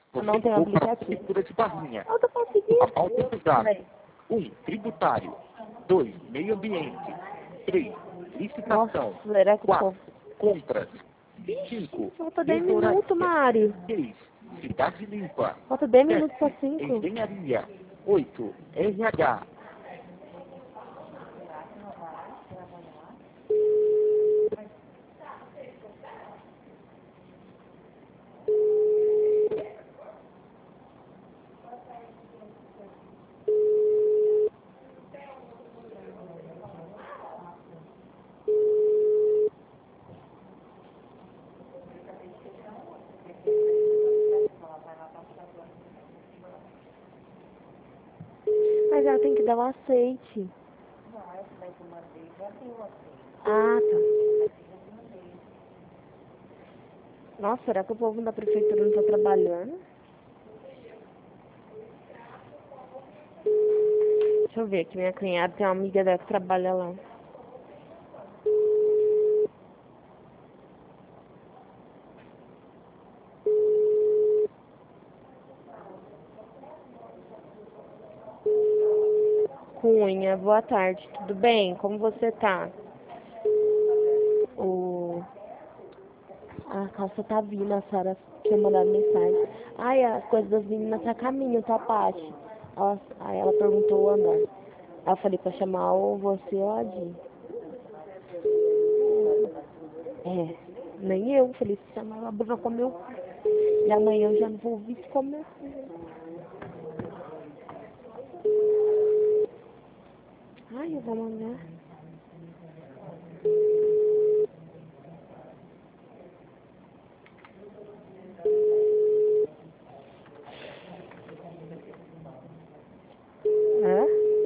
Você não tem ligou para a aplicativo. Prefeitura de Barrinha. Eu tô conseguindo. A pauta dos dados. Peraí. 1. Tributário. 2. Meio ambiente. 3. Licitação. Nossa, será que o 4. povo... Compras. Vixe, 5. falta 10 minutos, Mari. 6. Cidade limpa. Falta 10 7. minutos para 5. Engenharia. 8. RH. Mas ela tem que dar o aceite. Ah, tá. Nossa, será que o povo da prefeitura não tá trabalhando? Deixa eu ver aqui, minha cunhada tem uma amiga dela que trabalha lá. Cunha, boa tarde, tudo bem? Como você tá? O... A calça tá vindo, a Sara tinha mandado mensagem. Ai, as coisas das meninas tá a caminho, tá, Paty? Aí ela perguntou o andar. Aí eu falei pra chamar ou você ou a Di. É, nem eu. Falei, se chamar a Bruna comeu. E amanhã eu já não vou ouvir se comer. Ai, eu vou mandar. Hã?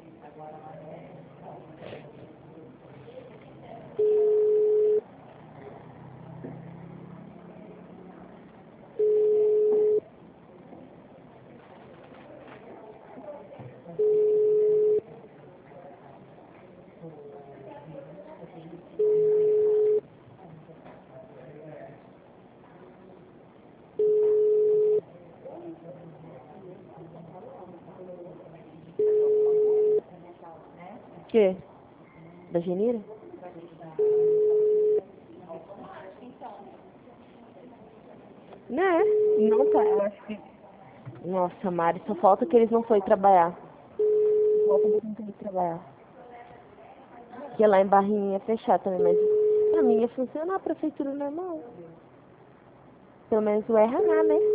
O quê? Da Genira? Né? Não tá, eu acho que... Nossa, Mari, só falta que eles não foram trabalhar. Só falta que eles não foram trabalhar. Porque lá em Barrinha é fechado também, mas pra mim ia funcionar a prefeitura normal. Pelo menos o RH, né?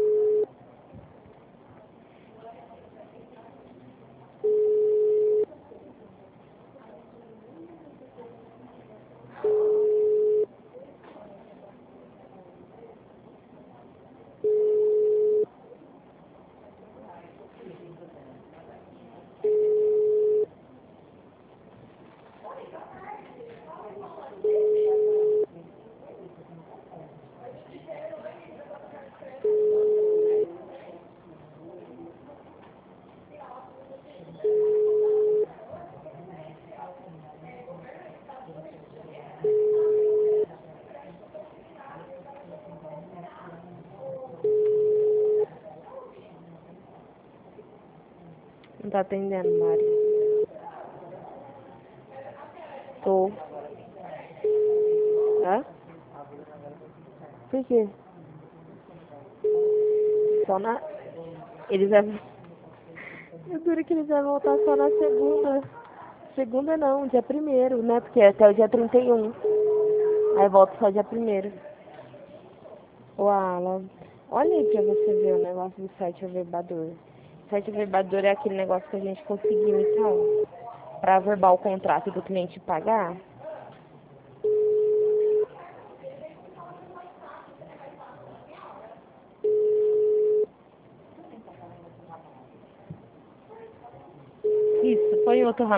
Não tá atendendo, Mari. Tô. Hã? Por quê? Só na... Eles vão... Eu duro que eles vão voltar só na segunda. Segunda não, dia 1º, né? Porque é até o dia 31. Aí volta só dia 1º. Ô, Alan, olha aí pra você ver o negócio do site averbador. O site averbador é aquele negócio que a gente conseguiu, então, pra averbar o contrato do cliente pagar. Isso, põe outro